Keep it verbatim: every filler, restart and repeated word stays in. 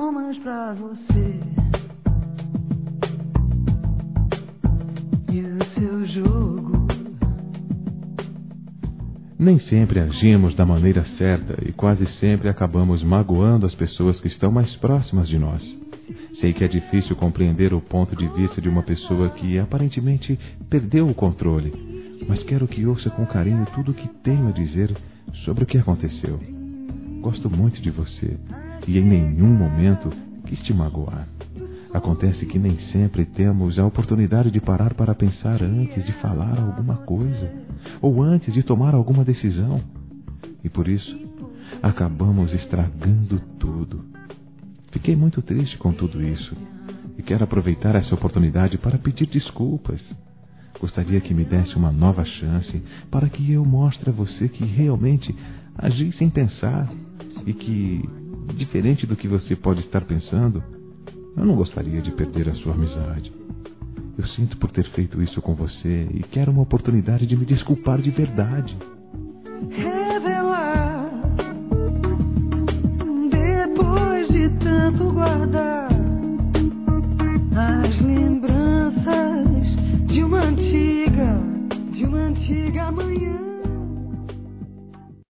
palmas pra você e o seu jogo. Nem sempre agimos da maneira certa e quase sempre acabamos magoando as pessoas que estão mais próximas de nós. Sei que é difícil compreender o ponto de vista de uma pessoa que aparentemente perdeu o controle, mas quero que ouça com carinho tudo o que tenho a dizer sobre o que aconteceu. Gosto muito de você e em nenhum momento quis te magoar. Acontece que nem sempre temos a oportunidade de parar para pensar antes de falar alguma coisa ou antes de tomar alguma decisão. E por isso, acabamos estragando tudo. Fiquei muito triste com tudo isso e quero aproveitar essa oportunidade para pedir desculpas. Gostaria que me desse uma nova chance para que eu mostre a você que realmente agi sem pensar e que, diferente do que você pode estar pensando, eu não gostaria de perder a sua amizade. Eu sinto por ter feito isso com você e quero uma oportunidade de me desculpar de verdade. Revelar, depois de tanto guardar as lembranças de uma antiga, de uma antiga manhã.